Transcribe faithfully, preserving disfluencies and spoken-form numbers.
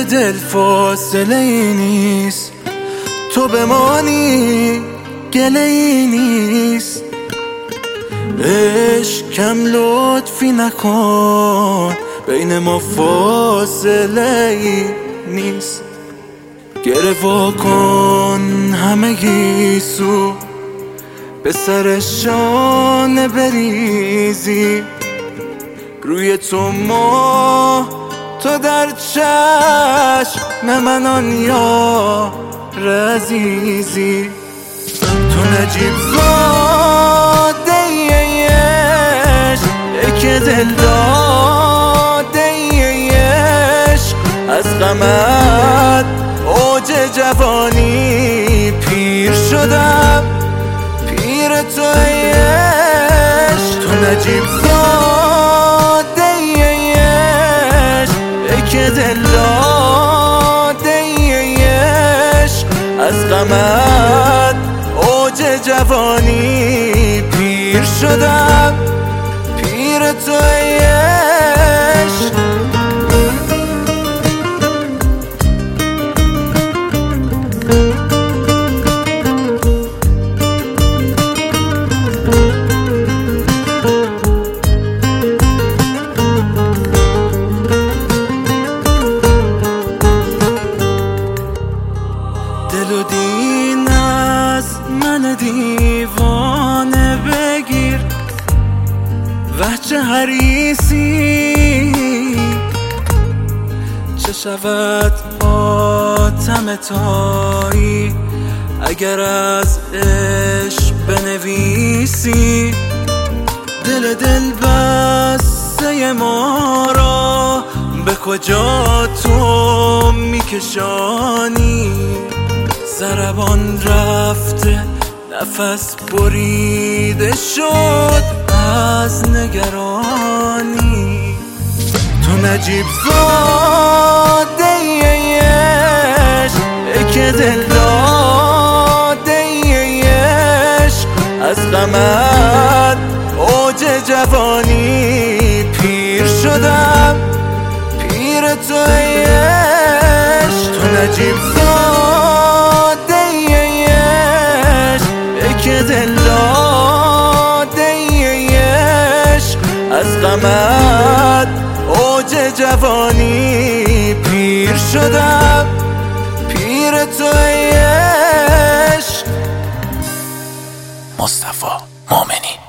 دل فاصله ای نیست، تو بمانی گله ای نیست. عشقم لطفی نکن، بین ما فاصله ای نیست. گره واکن همگی سو به سر شانه بریزی، روی تو ما تو در چشم من آن یار عزیزی. تو نجیب زاده ای عشق که دل داده ای عشق، از غمت اوج جوانی پیر شدم، پیر تو ای عشق. تو نجیب زاده ای عشق که دل داده ای عشق، از غمت اوج جوانی پیر شدم، پیر تو ای عشق. دل و دین از من دیوانه بگیر، وحچه حریصی چه شود حاتم تایی اگر از عشق بنویسی. دل دل بسته ما را به کجا تو میکشانی؟ ضربان رفته نفس بریده شد از نگرانی. تو نجیب زاده ای عشق که دل داده ای عشق، از غمت اوج جوانی پیر شدم، پیر تو ای عشق. تو نجیب زاده ای عشق که دل داده ای عشق، از غمت اوج جوانی پیر شدم، پیر تو ای عشق. مصطفی مومنی.